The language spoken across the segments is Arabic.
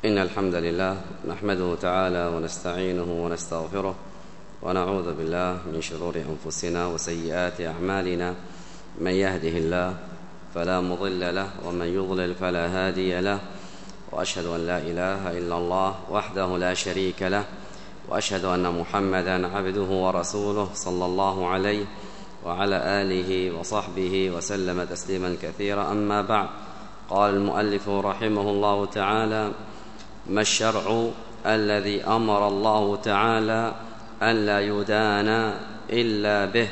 إن الحمد لله نحمده تعالى ونستعينه ونستغفره ونعوذ بالله من شرور أنفسنا وسيئات أعمالنا. من يهده الله فلا مضل له ومن يضلل فلا هادي له، وأشهد أن لا إله إلا الله وحده لا شريك له، وأشهد أن محمدًا عبده ورسوله صلى الله عليه وعلى آله وصحبه وسلم تسليما كثيرا. أما بعد، قال المؤلف رحمه الله تعالى: ما الشرع الذي أمر الله تعالى أن لا يدان إلا به؟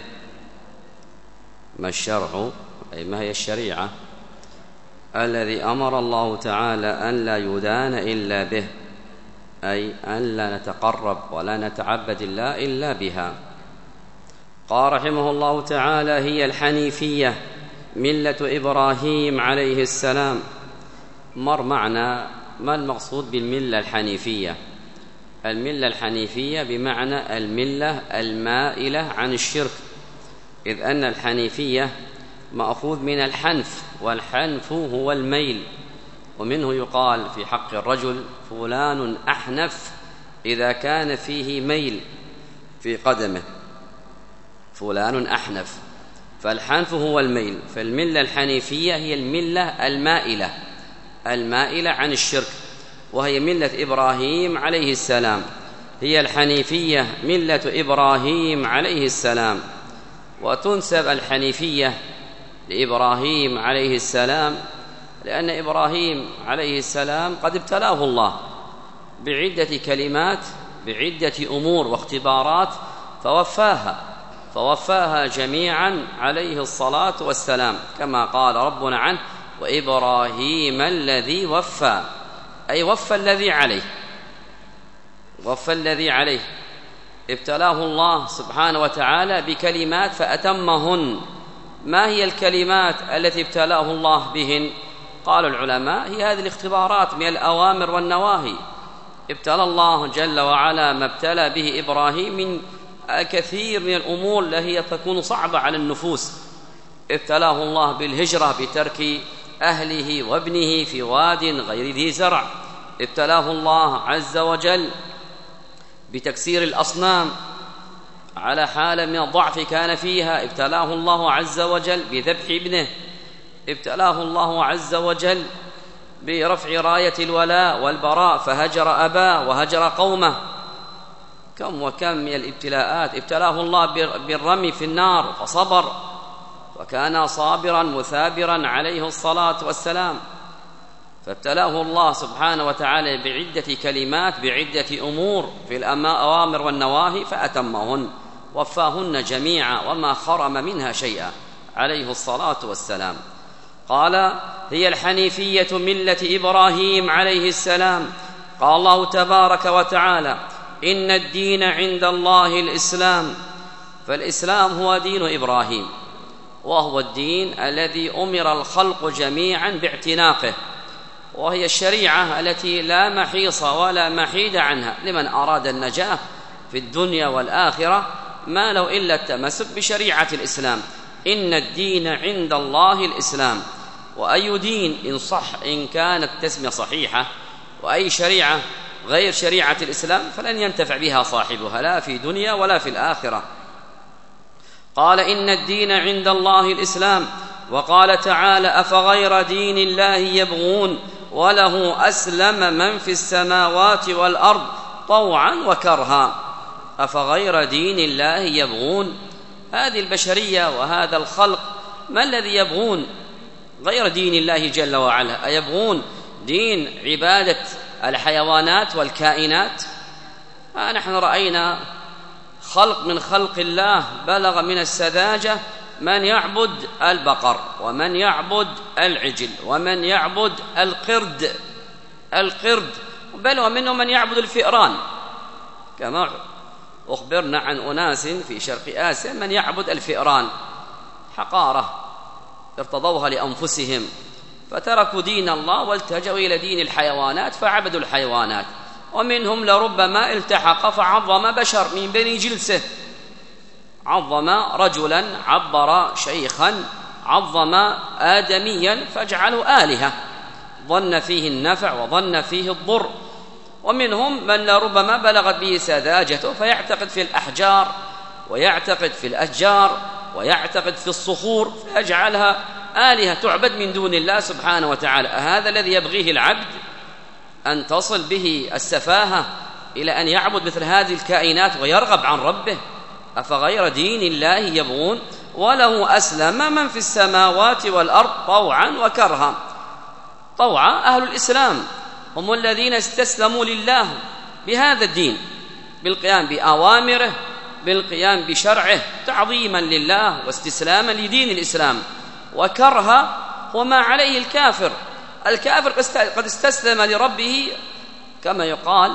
ما الشرع، أي ما هي الشريعة الذي أمر الله تعالى أن لا يدان إلا به، أي أن لا نتقرب ولا نتعبد الله إلا بها. قال رحمه الله تعالى: هي الحنيفية ملة إبراهيم عليه السلام. مر معنا ما المقصود بالملة الحنيفية. الملة الحنيفية بمعنى الملة المائلة عن الشرك، إذ أن الحنيفية مأخوذ من الحنف، والحنف هو الميل، ومنه يقال في حق الرجل: فلان أحنف، إذا كان فيه ميل في قدمه، فلان أحنف. فالحنف هو الميل، فالملة الحنيفية هي الملة المائلة عن الشرك، وهي ملة إبراهيم عليه السلام. هي الحنيفية ملة إبراهيم عليه السلام، وتنسب الحنيفية لإبراهيم عليه السلام لأن إبراهيم عليه السلام قد ابتلاه الله بعدة كلمات، بعدة أمور واختبارات، فوفاها جميعا عليه الصلاة والسلام، كما قال ربنا عنه: وإبراهيم الذي وفى، أي وفى الذي عليه. ابتلاه الله سبحانه وتعالى بكلمات فأتمهن. ما هي الكلمات التي ابتلاه الله بهن؟ قال العلماء: هي هذه الاختبارات من الأوامر والنواهي. ابتلى الله جل وعلا ما ابتلى به إبراهيم من الكثير من الأمور التي هي تكون صعبة على النفوس. ابتلاه الله بالهجرة، بترك أهله وابنه في واد غير ذي زرع. ابتلاه الله عز وجل بتكسير الأصنام على حالة من الضعف كان فيها. ابتلاه الله عز وجل بذبح ابنه. ابتلاه الله عز وجل برفع راية الولاء والبراء فهجر أباه وهجر قومه. كم وكم من الابتلاءات. ابتلاه الله بالرمي في النار فصبر، وكان صابرا مثابرا عليه الصلاة والسلام. فابتلاه الله سبحانه وتعالى بعدة كلمات، بعدة أمور في الأوامر والنواهي فأتمهن، وفاهن جميعا وما خرم منها شيئا عليه الصلاة والسلام. قال: هي الحنيفية ملة إبراهيم عليه السلام. قال الله تبارك وتعالى: إن الدين عند الله الإسلام. فالإسلام هو دين إبراهيم، وهو الدين الذي أمر الخلق جميعا باعتناقه، وهي الشريعة التي لا محيص ولا محيد عنها لمن أراد النجاة في الدنيا والآخرة، ما لو إلا التمسك بشريعة الإسلام. إن الدين عند الله الإسلام. وأي دين إن كانت تسمية صحيحة، وأي شريعة غير شريعة الإسلام فلن ينتفع بها صاحبها لا في دنيا ولا في الآخرة. قال: إن الدين عند الله الإسلام. وقال تعالى: أفغير دين الله يبغون وله أسلم من في السماوات والأرض طوعا وكرها. أفغير دين الله يبغون. هذه البشرية وهذا الخلق ما الذي يبغون غير دين الله جل وعلا؟ أيبغون دين عبادة الحيوانات والكائنات؟ نحن رأينا خلق من خلق الله بلغ من السذاجة من يعبد البقر، ومن يعبد العجل، ومن يعبد القرد، بل ومنهم من يعبد الفئران، كما أخبرنا عن أناس في شرق آسيا من يعبد الفئران. حقارة ارتضوها لأنفسهم، فتركوا دين الله والتجأوا إلى دين الحيوانات فعبدوا الحيوانات. ومنهم لربما التحق فعظم بشر من بني جلسه، عظم رجلا، عبر شيخا، عظم آدميا فاجعلوا آلهة، ظن فيه النفع وظن فيه الضر، ومنهم من ربما بلغت به سذاجته فيعتقد في الأحجار ويعتقد في الأشجار ويعتقد في الصخور فيجعلها آلهة تعبد من دون الله سبحانه وتعالى. هذا الذي يبغيه العبد، أن تصل به السفاهة إلى أن يعبد مثل هذه الكائنات ويرغب عن ربه؟ أفغير دين الله يبغون وله أسلم من في السماوات والأرض طوعا وكرها. طوعا أهل الإسلام هم الذين استسلموا لله بهذا الدين، بالقيام بأوامره، بالقيام بشرعه، تعظيما لله واستسلاما لدين الإسلام. وكرها هو ما عليه الكافر. الكافر قد استسلم لربه كما يقال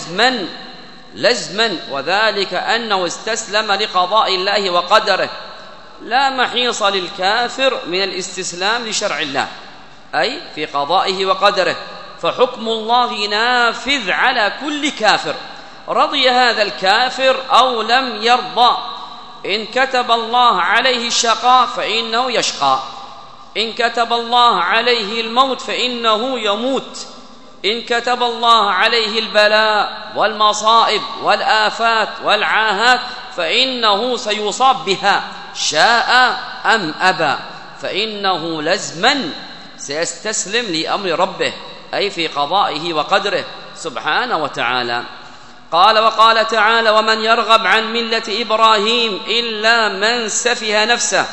لزما، وذلك أنه استسلم لقضاء الله وقدره. لا محيص للكافر من الاستسلام لشرع الله، أي في قضائه وقدره، فحكم الله نافذ على كل كافر، رضي هذا الكافر أو لم يرضى. إن كتب الله عليه الشقاء فإنه يشقى، إن كتب الله عليه الموت فإنه يموت، إن كتب الله عليه البلاء والمصائب والآفات والعاهات فإنه سيصاب بها شاء أم أبى، فإنه لزما سيستسلم لأمر ربه، أي في قضائه وقدره سبحانه وتعالى. قال وقال تعالى: ومن يرغب عن ملة إبراهيم إلا من سفه نفسه.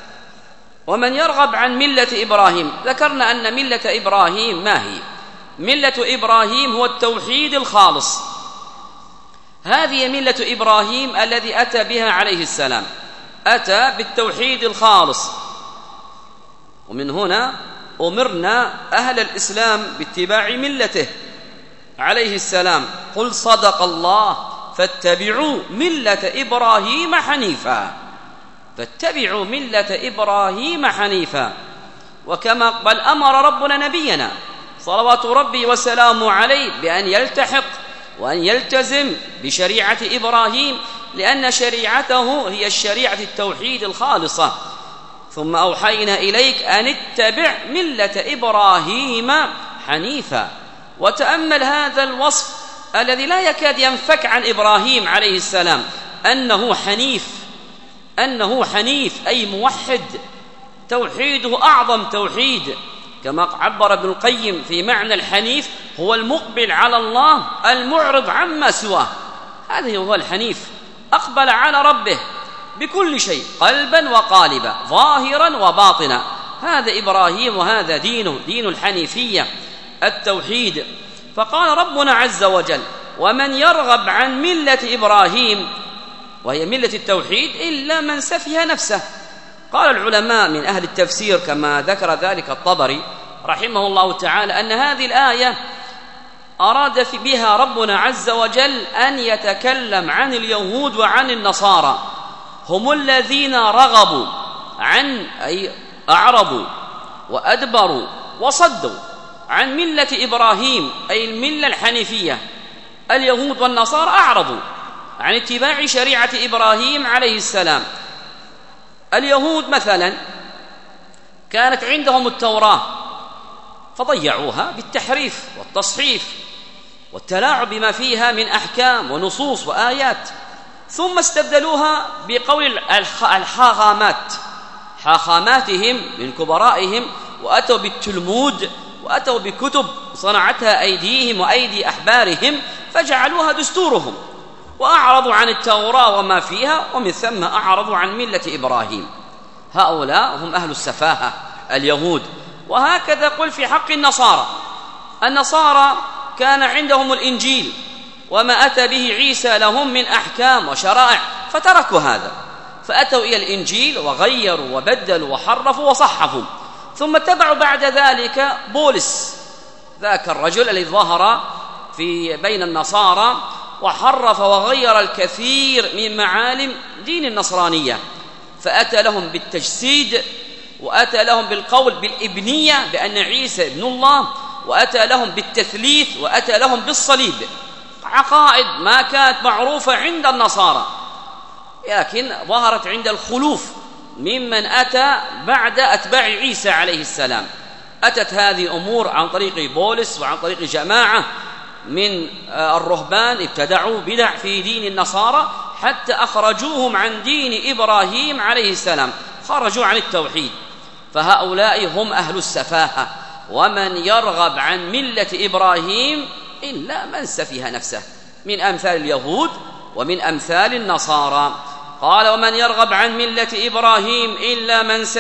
ومن يرغب عن ملة إبراهيم، ذكرنا أن ملة إبراهيم ما هي؟ ملة إبراهيم هو التوحيد الخالص. هذه ملة إبراهيم الذي أتى بها عليه السلام، أتى بالتوحيد الخالص. ومن هنا أمرنا أهل الإسلام باتباع ملته عليه السلام. قل صدق الله فاتبعوا ملة إبراهيم حنيفا، فاتبعوا ملة إبراهيم حنيفا. وكما بل أمر ربنا نبينا صلوات ربي وسلامه عليه بأن يلتحق وأن يلتزم بشريعة إبراهيم، لأن شريعته هي الشريعة التوحيد الخالصة. ثم أوحينا إليك أن اتبع ملة إبراهيم حنيفا. وتأمل هذا الوصف الذي لا يكاد ينفك عن إبراهيم عليه السلام، أنه حنيف أي موحد، توحيده أعظم توحيد، كما عبر ابن القيم في معنى الحنيف: هو المقبل على الله المعرض عما سواه. هذا هو الحنيف، أقبل على ربه بكل شيء، قلبا وقالبا، ظاهرا وباطنا. هذا إبراهيم، وهذا دينه، دين الحنيفية، التوحيد. فقال ربنا عز وجل: ومن يرغب عن ملة إبراهيم، وهي ملة التوحيد، إلا من سفه نفسه. قال العلماء من أهل التفسير كما ذكر ذلك الطبري رحمه الله تعالى أن هذه الآية أراد بها ربنا عز وجل أن يتكلم عن اليهود وعن النصارى، هم الذين رغبوا عن، أي أعرضوا وأدبروا وصدوا عن ملة إبراهيم، أي الملة الحنيفية. اليهود والنصارى أعرضوا عن اتباع شريعة إبراهيم عليه السلام. اليهود مثلا كانت عندهم التوراة فضيعوها بالتحريف والتصحيف والتلاعب بما فيها من أحكام ونصوص وآيات، ثم استبدلوها بقول حاخاماتهم من كبرائهم، وأتوا بالتلمود، وأتوا بكتب صنعتها أيديهم وأيدي أحبارهم فجعلوها دستورهم، وأعرضوا عن التوراة وما فيها، ومن ثم أعرضوا عن ملة إبراهيم. هؤلاء هم أهل السفاهة اليهود. وهكذا قل في حق النصارى كان عندهم الإنجيل وما أتى به عيسى لهم من أحكام وشرائع، فتركوا هذا فأتوا إلى الإنجيل وغيروا وبدلوا وحرفوا وصحفوا. ثم اتبعوا بعد ذلك بولس، ذاك الرجل الذي ظهر في بين النصارى وحرف وغير الكثير من معالم دين النصرانية، فأتى لهم بالتجسيد، وأتى لهم بالقول بالإبنية بأن عيسى ابن الله، وأتى لهم بالتثليث، وأتى لهم بالصليب، عقائد ما كانت معروفة عند النصارى لكن ظهرت عند الخلوف ممن أتى بعد أتباع عيسى عليه السلام. أتت هذه الأمور عن طريق بولس وعن طريق جماعة من الرهبان ابتدعوا بدع في دين النصارى حتى أخرجوهم عن دين إبراهيم عليه السلام، خرجوا عن التوحيد. فهؤلاء هم أهل السفاهة. ومن يرغب عن ملة إبراهيم إلا من سفه نفسه، من أمثال اليهود ومن أمثال النصارى. قال: ومن يرغب عن ملة إبراهيم إلا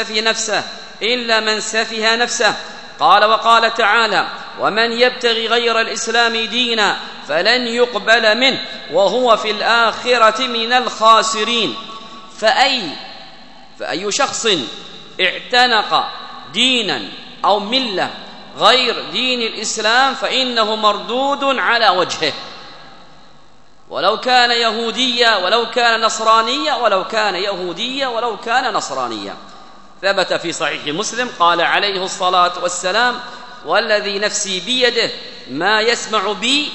من سفه نفسه. قال: وقال تعالى: ومن يبتغي غير الإسلام دينا فلن يقبل منه وهو في الآخرة من الخاسرين. فأي شخص اعتنق دينا أو ملة غير دين الإسلام فإنه مردود على وجهه، ولو كان يهوديا ولو كان نصرانيا ولو كان نصرانيا. ثبت في صحيح مسلم قال عليه الصلاة والسلام: والذي نفسي بيده ما يسمع بي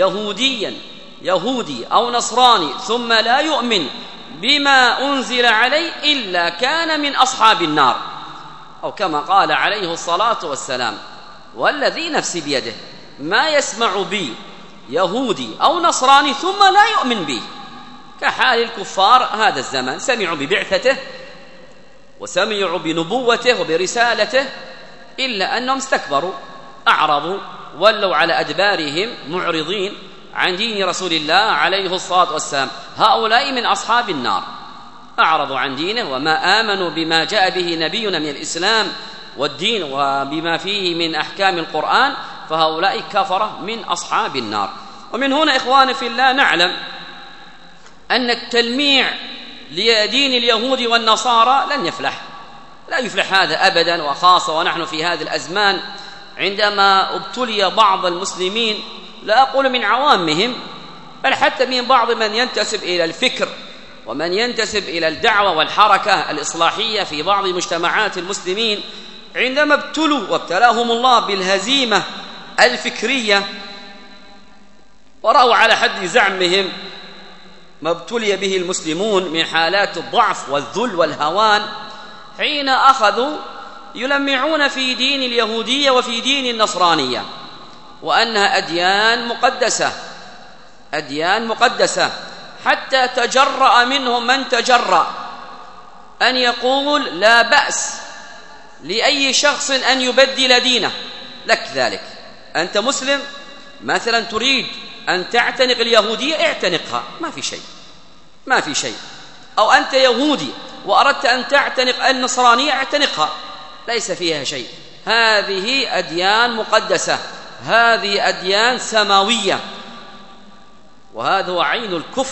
يهودي أو نصراني ثم لا يؤمن بما أنزل عليه إلا كان من أصحاب النار، أو كما قال عليه الصلاة والسلام: والذي نفسي بيده ما يسمع بي يهودي أو نصراني ثم لا يؤمن به، كحال الكفار هذا الزمان، سمعوا ببعثته وسمعوا بنبوته وبرسالته إلا أنهم استكبروا، أعرضوا، ولوا على أدبارهم معرضين عن دين رسول الله عليه الصلاة والسلام. هؤلاء من أصحاب النار، أعرضوا عن دينه وما آمنوا بما جاء به نبينا من الإسلام والدين وبما فيه من أحكام القرآن، فهؤلاء كفرة من أصحاب النار. ومن هنا إخواني في الله نعلم أن التلميع لدين اليهود والنصارى لا يفلح هذا أبدا، وخاصة ونحن في هذه الأزمان عندما ابتلي بعض المسلمين، لا أقول من عوامهم بل حتى من بعض من ينتسب إلى الفكر ومن ينتسب إلى الدعوة والحركة الإصلاحية في بعض مجتمعات المسلمين، عندما ابتلوا وابتلاهم الله بالهزيمة الفكرية ورأوا على حد زعمهم ما ابتلي به المسلمون من حالات الضعف والذل والهوان، حين أخذوا يلمعون في دين اليهودية وفي دين النصرانية وأنها أديان مقدسة، حتى تجرأ منهم من تجرأ أن يقول: لا بأس لأي شخص أن يبدل دينه، لك ذلك، أنت مسلم مثلا تريد أن تعتنق اليهودية اعتنقها، ما في شيء، أو أنت يهودي وأردت أن تعتنق النصرانية اعتنقها، ليس فيها شيء. هذه أديان مقدسة، هذه أديان سماوية، وهذا هو عين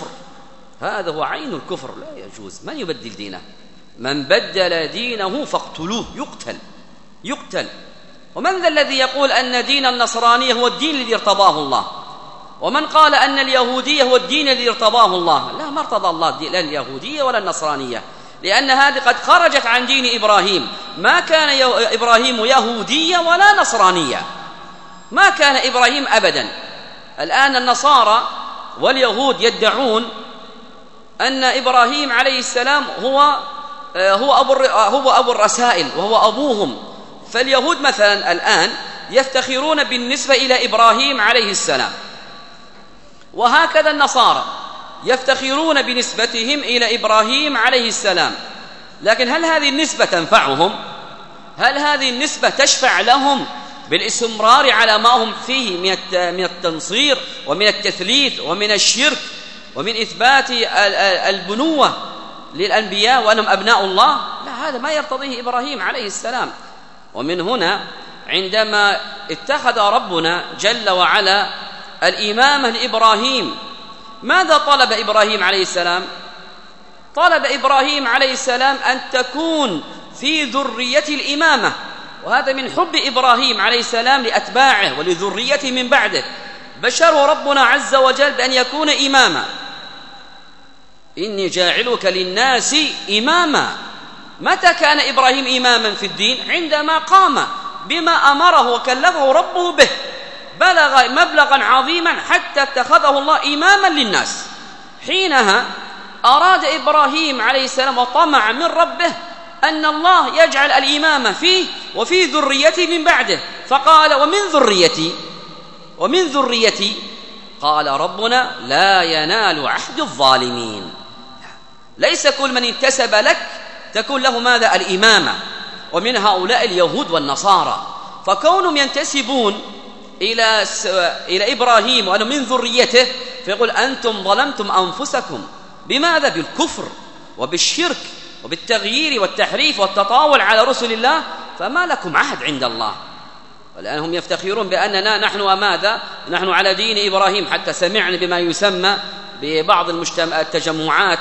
الكفر، لا يجوز. من يبدل دينه؟ من بدل دينه فاقتلوه، يقتل. ومن ذا الذي يقول أن دين النصرانية هو الدين الذي ارتضاه الله؟ ومن قال أن اليهودية هو الدين الذي ارتضاه الله؟ لا، ما ارتضى الله لا اليهودية ولا النصرانية، لأن هذه قد خرجت عن دين إبراهيم. ما كان إبراهيم يهودية ولا نصرانية، ما كان إبراهيم أبدا. الآن النصارى واليهود يدعون أن إبراهيم عليه السلام هو أبو الرسائل وهو أبوهم. فاليهود مثلا الآن يفتخرون بالنسبة إلى إبراهيم عليه السلام، وهكذا النصارى يفتخرون بنسبتهم إلى إبراهيم عليه السلام. لكن هل هذه النسبة تنفعهم؟ هل هذه النسبة تشفع لهم بالاستمرار على ما هم فيه من التنصير ومن التثليث ومن الشرك ومن إثبات البنوة للأنبياء وأنهم أبناء الله؟ لا، هذا ما يرتضيه إبراهيم عليه السلام. ومن هنا عندما اتخذ ربنا جل وعلا الإمامة لإبراهيم، ماذا طلب إبراهيم عليه السلام؟ طلب إبراهيم عليه السلام أن تكون في ذرية الإمامة، وهذا من حب إبراهيم عليه السلام لأتباعه ولذريته من بعده. بشره ربنا عز وجل بأن يكون إماما: إني جاعلك للناس إماما. متى كان إبراهيم إماما في الدين؟ عندما قام بما أمره وكلفه ربه به، بلغ مبلغا عظيما حتى اتخذه الله إماما للناس. حينها أراد إبراهيم عليه السلام وطمع من ربه أن الله يجعل الإمامة فيه وفي ذريته من بعده، فقال: ومن ذريتي قال ربنا لا ينال عهد الظالمين. ليس كل من انتسب لك تكون له ماذا؟ الإمامة، ومن هؤلاء اليهود والنصارى، فكونهم ينتسبون إلى إبراهيم وأنه من ذريته فيقول أنتم ظلمتم أنفسكم. بماذا؟ بالكفر وبالشرك وبالتغيير والتحريف والتطاول على رسل الله، فما لكم عهد عند الله. والآن هم يفتخرون بأننا نحن وماذا؟ نحن على دين إبراهيم، حتى سمعنا بما يسمى ببعض التجمعات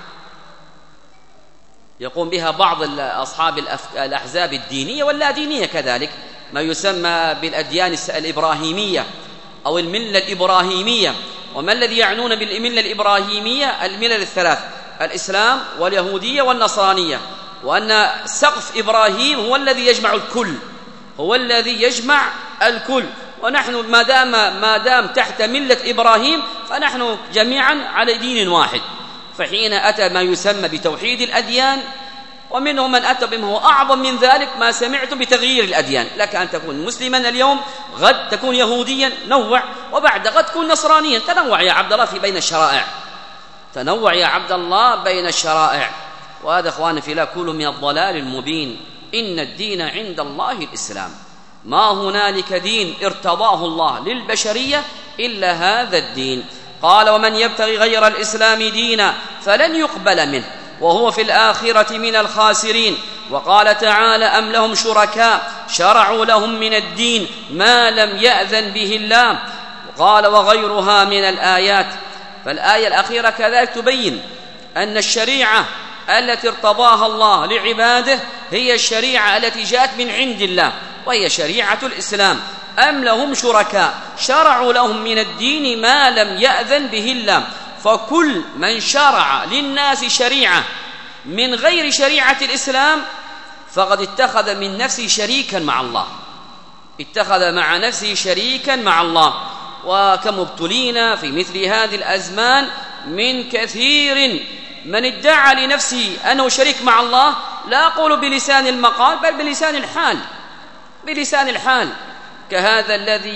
يقوم بها بعض أصحاب الأحزاب الدينية واللا دينية كذلك، ما يسمى بالأديان الإبراهيمية أو الملة الإبراهيمية. وما الذي يعنون بالملة الإبراهيمية؟ الملل الثلاث: الإسلام واليهودية والنصرانية، وأن سقف إبراهيم هو الذي يجمع الكل، هو الذي يجمع الكل، ونحن ما دام تحت ملة إبراهيم فنحن جميعا على دين واحد. فحين أتى ما يسمى بتوحيد الأديان، ومنهم من أتى بما هو أعظم من ذلك، ما سمعتم بتغيير الأديان، لك أن تكون مسلما اليوم، غد تكون يهوديا، نوع، وبعد غد تكون نصرانيا، تنوع يا عبد الله في بين الشرائع، تنوع يا عبد الله بين الشرائع. وهذا إخواني في الله كل من الضلال المبين. إن الدين عند الله الإسلام، ما هنالك دين ارتضاه الله للبشرية إلا هذا الدين. قال ومن يبتغي غير الإسلام دينا فلن يقبل منه وهو في الآخرة من الخاسرين. وقال تعالى أم لهم شركاء شرعوا لهم من الدين ما لم يأذن به الله. قال وغيرها من الآيات. فالآية الأخيرة كذلك تبين أن الشريعة التي ارتضاها الله لعباده هي الشريعة التي جاءت من عند الله، وهي شريعة الإسلام. أم لهم شركاء شرعوا لهم من الدين ما لم يأذن به الله. فكل من شرع للناس شريعة من غير شريعة الإسلام فقد اتخذ من نفسه شريكا مع الله، اتخذ مع نفسه شريكا مع الله. وكم ابتلينا في مثل هذه الأزمان من كثير من ادعى لنفسه أنه شريك مع الله، لا أقول بلسان المقال بل بلسان الحال، بلسان الحال، كهذا الذي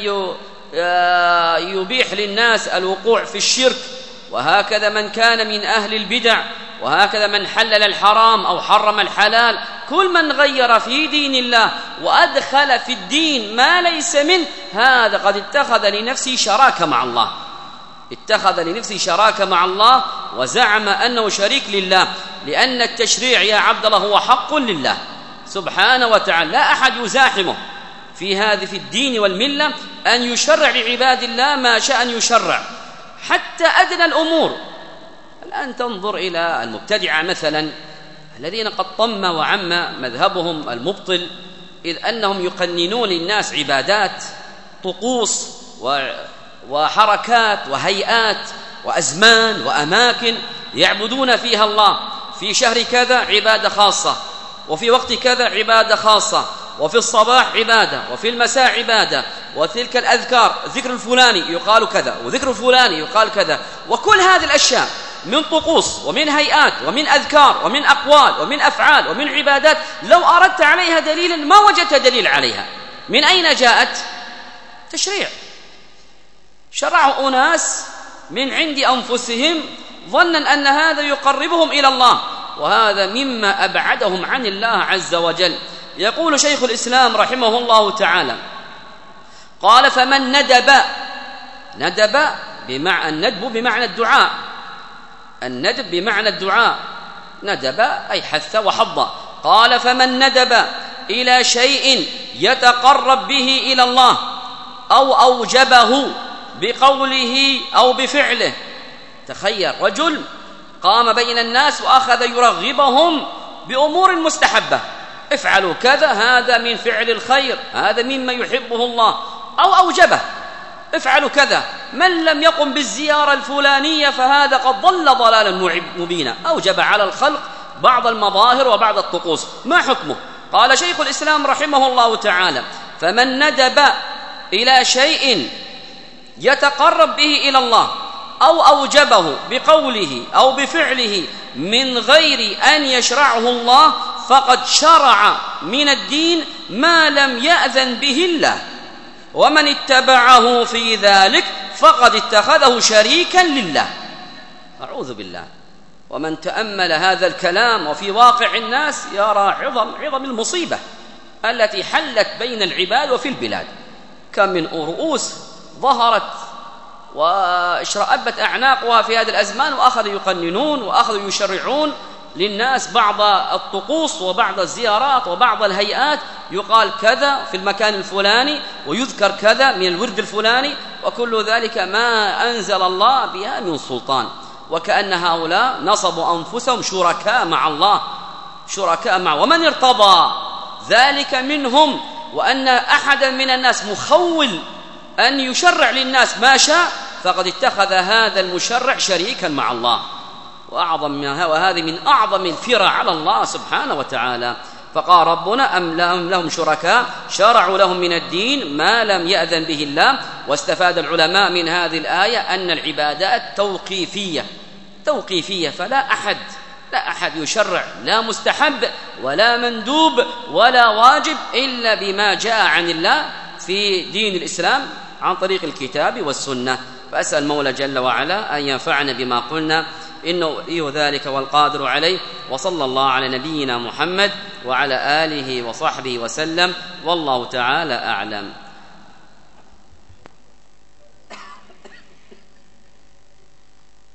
يبيح للناس الوقوع في الشرك، وهكذا من كان من أهل البدع، وهكذا من حلل الحرام أو حرم الحلال. كل من غير في دين الله وأدخل في الدين ما ليس منه هذا قد اتخذ لنفسه شراكة مع الله، اتخذ لنفسه شراكة مع الله وزعم أنه شريك لله، لأن التشريع يا عبد الله هو حق لله سبحانه وتعالى، لا أحد يزاحمه في الدين والملة أن يشرع لعباد الله ما شاء أن يشرع، حتى أدنى الأمور. الآن تنظر إلى المبتدعة مثلا الذين قد طم وعم مذهبهم المبطل، إذ أنهم يقننون للناس عبادات، طقوس وحركات وهيئات وأزمان وأماكن يعبدون فيها الله. في شهر كذا عبادة خاصة، وفي وقت كذا عبادة خاصة، وفي الصباح عبادة، وفي المساء عبادة، وتلك الأذكار ذكر الفلاني يقال كذا، وذكر الفلاني يقال كذا. وكل هذه الأشياء من طقوس ومن هيئات ومن أذكار ومن أقوال ومن أفعال ومن عبادات، لو أردت عليها دليلا ما وجدت دليل عليها. من أين جاءت؟ تشريع، شرعوا أناس من عند أنفسهم ظنا أن هذا يقربهم إلى الله، وهذا مما أبعدهم عن الله عز وجل. يقول شيخ الإسلام رحمه الله تعالى قال فمن ندب بمعنى الندب بمعنى الدعاء، الندب بمعنى الدعاء، ندب أي حث وحض. قال فمن ندب إلى شيء يتقرب به إلى الله أو أوجبه بقوله أو بفعله. تخيل رجل قام بين الناس وأخذ يرغبهم بأمور مستحبة، افعلوا كذا، هذا من فعل الخير، هذا مما يحبه الله، أو أوجبه افعلوا كذا، من لم يقم بالزيارة الفلانية فهذا قد ضل ضلالا مبينا، أوجب على الخلق بعض المظاهر وبعض الطقوس. ما حكمه؟ قال شيخ الإسلام رحمه الله تعالى فمن ندب إلى شيء يتقرب به إلى الله أو أوجبه بقوله أو بفعله من غير أن يشرعه الله فقد شرع من الدين ما لم يأذن به الله، ومن اتبعه في ذلك فقد اتخذه شريكا لله. أعوذ بالله. ومن تأمل هذا الكلام وفي واقع الناس يرى عظم المصيبة التي حلت بين العباد وفي البلاد. كم من رؤوس ظهرت واشرأبت أعناقها في هذه الأزمان، وأخذوا يقننون وأخذوا يشرعون للناس بعض الطقوس وبعض الزيارات وبعض الهيئات، يقال كذا في المكان الفلاني ويذكر كذا من الورد الفلاني، وكل ذلك ما أنزل الله بها من سلطان. وكأن هؤلاء نصبوا أنفسهم شركاء مع الله، شركاء مع، ومن ارتضى ذلك منهم، وأن أحدا من الناس مخول أن يشرع للناس ما شاء، فقد اتخذ هذا المشرع شريكا مع الله. وهذه من أعظم الفرع على الله سبحانه وتعالى. فقال ربنا أم لهم شركاء شرعوا لهم من الدين ما لم يأذن به الله. واستفاد العلماء من هذه الآية أن العبادات توقيفية، فلا أحد يشرع لا مستحب ولا مندوب ولا واجب إلا بما جاء عن الله في دين الإسلام عن طريق الكتاب والسنة. فأسأل المولى جل وعلا أن ينفعنا بما قلنا، إنه ولي ذلك والقادر عليه. وصلى الله على نبينا محمد وعلى آله وصحبه وسلم، والله تعالى أعلم.